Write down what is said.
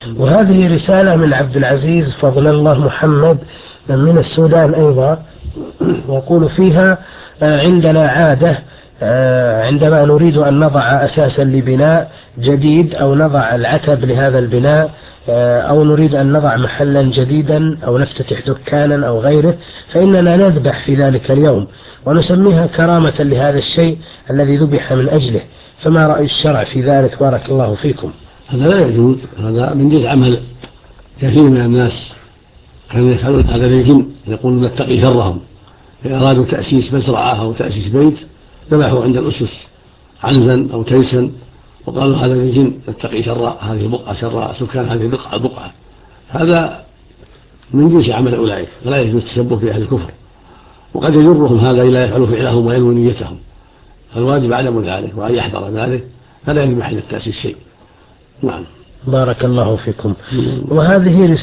وهذه رسالة من عبد العزيز فضل الله محمد من السودان أيضا، يقول فيها: عندنا عادة عندما نريد أن نضع أساسا لبناء جديد أو نضع العتب لهذا البناء أو نريد أن نضع محلا جديدا أو نفتتح دكانا أو غيره، فإننا نذبح في ذلك اليوم ونسميها كرامة لهذا الشيء الذي ذبح من أجله، فما رأي الشرع في ذلك؟ بارك الله فيكم. هذا لا يجوز، هذا من جنس عمل كثير من الناس كانوا يفعلون هذا للجن، يقولون نتقي شرهم، فأرادوا تأسيس مزرعة أو تأسيس بيت ذبحوا عند الأسس عنزا أو تيسا وقالوا هذا للجن نتقي شر هذه البقعة، شر سكان هذه البقعة. هذا من جنس عمل أولئك، فلا يجوز التشبه بأهل الكفر، وقد يجرهم هذا إلى يفعلوا فعلهم وينووا نيتهم، فالواجب عدم ذلك وأن يحذر ذلك، فلا يذبح عند التأسيس شيء. نعم. بارك الله فيكم. وهذه